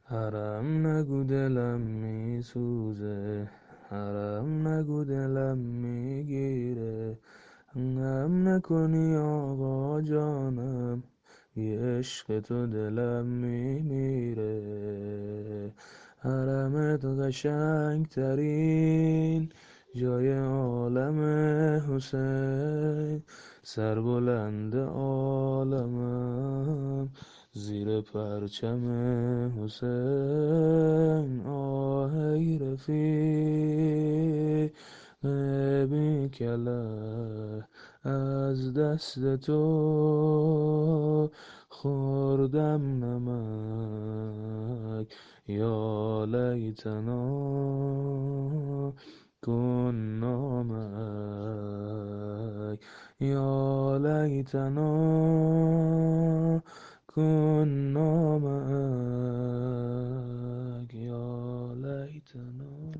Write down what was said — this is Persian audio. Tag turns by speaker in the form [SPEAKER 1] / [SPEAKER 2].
[SPEAKER 1] حرم نگو دلم میسوزه، حرم نگو دلم میگیره. غم نکنی آقا جانم، بی عشق تو دلم میمیره. حرمت قشنگ ترین جای عالم حسین، سربلند عالمم زیر پرچم حسین. آه ای رفیق بی کله، از دست تو خوردم نمک. یا لیتنا كنا معك، یا لیتنا كنا معك، یا لیتنا.